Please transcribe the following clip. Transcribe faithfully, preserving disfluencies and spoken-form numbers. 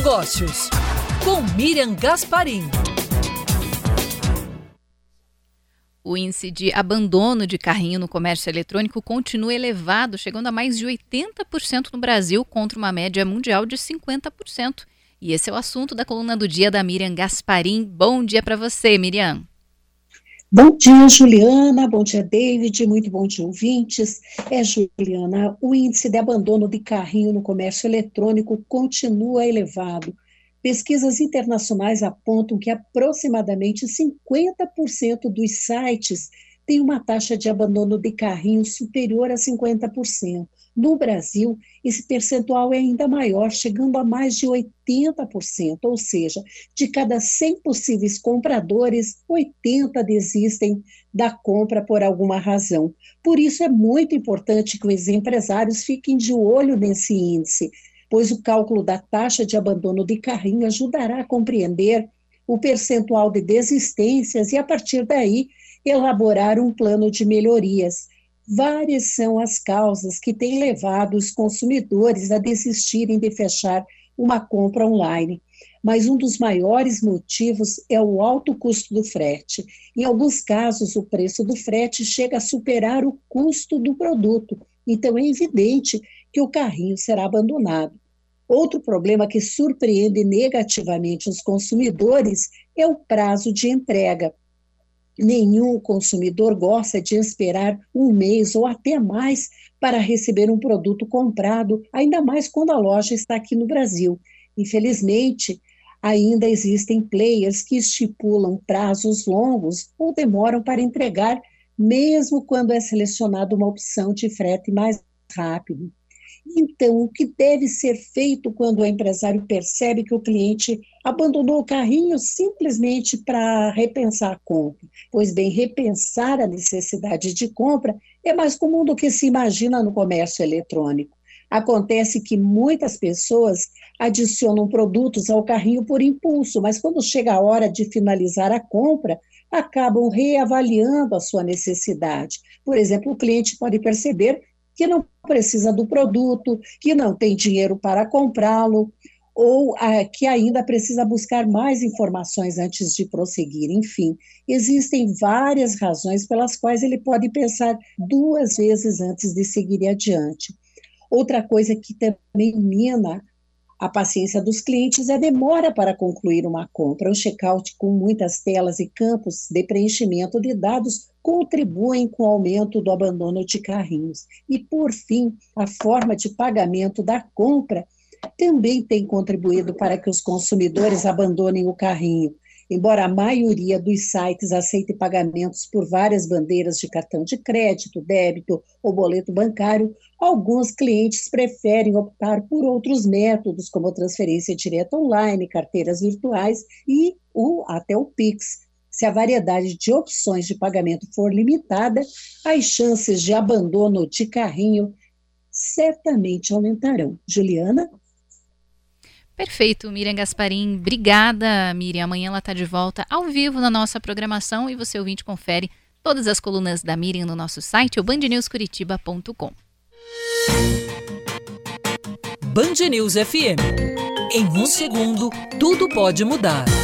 Negócios, com Miriam Gasparim. O índice de abandono de carrinho no comércio eletrônico continua elevado, chegando a mais de oitenta por cento no Brasil, contra uma média mundial de cinquenta por cento. E esse é o assunto da coluna do dia da Miriam Gasparim. Bom dia para você, Miriam. Bom dia, Juliana. Bom dia, David. Muito bom dia, ouvintes. É, Juliana, o índice de abandono de carrinho no comércio eletrônico continua elevado. Pesquisas internacionais apontam que aproximadamente cinquenta por cento dos sites têm uma taxa de abandono de carrinho superior a cinquenta por cento. No Brasil, esse percentual é ainda maior, chegando a mais de oitenta por cento, ou seja, de cada cem possíveis compradores, oitenta desistem da compra por alguma razão. Por isso é muito importante que os empresários fiquem de olho nesse índice, pois o cálculo da taxa de abandono de carrinho ajudará a compreender o percentual de desistências e, a partir daí, elaborar um plano de melhorias. Várias são as causas que têm levado os consumidores a desistirem de fechar uma compra online, mas um dos maiores motivos é o alto custo do frete. Em alguns casos, o preço do frete chega a superar o custo do produto, então é evidente que o carrinho será abandonado. Outro problema que surpreende negativamente os consumidores é o prazo de entrega. Nenhum consumidor gosta de esperar um mês ou até mais para receber um produto comprado, ainda mais quando a loja está aqui no Brasil. Infelizmente, ainda existem players que estipulam prazos longos ou demoram para entregar, mesmo quando é selecionada uma opção de frete mais rápido. Então, o que deve ser feito quando o empresário percebe que o cliente abandonou o carrinho simplesmente para repensar a compra? Pois bem, repensar a necessidade de compra é mais comum do que se imagina no comércio eletrônico. Acontece que muitas pessoas adicionam produtos ao carrinho por impulso, mas quando chega a hora de finalizar a compra, acabam reavaliando a sua necessidade. Por exemplo, o cliente pode perceber que não precisa do produto, que não tem dinheiro para comprá-lo, ou ah, que ainda precisa buscar mais informações antes de prosseguir. Enfim, existem várias razões pelas quais ele pode pensar duas vezes antes de seguir adiante. Outra coisa que também mina a paciência dos clientes é a demora para concluir uma compra. O check-out com muitas telas e campos de preenchimento de dados contribuem com o aumento do abandono de carrinhos. E, por fim, a forma de pagamento da compra também tem contribuído para que os consumidores abandonem o carrinho. Embora a maioria dos sites aceite pagamentos por várias bandeiras de cartão de crédito, débito ou boleto bancário, alguns clientes preferem optar por outros métodos, como transferência direta online, carteiras virtuais e o, até o Pix. Se a variedade de opções de pagamento for limitada, as chances de abandono de carrinho certamente aumentarão. Juliana? Perfeito, Miriam Gasparim. Obrigada, Miriam. Amanhã ela está de volta ao vivo na nossa programação e você, ouvinte, confere todas as colunas da Miriam no nosso site, o band news curitiba ponto com. Band News F M. Em um segundo, tudo pode mudar.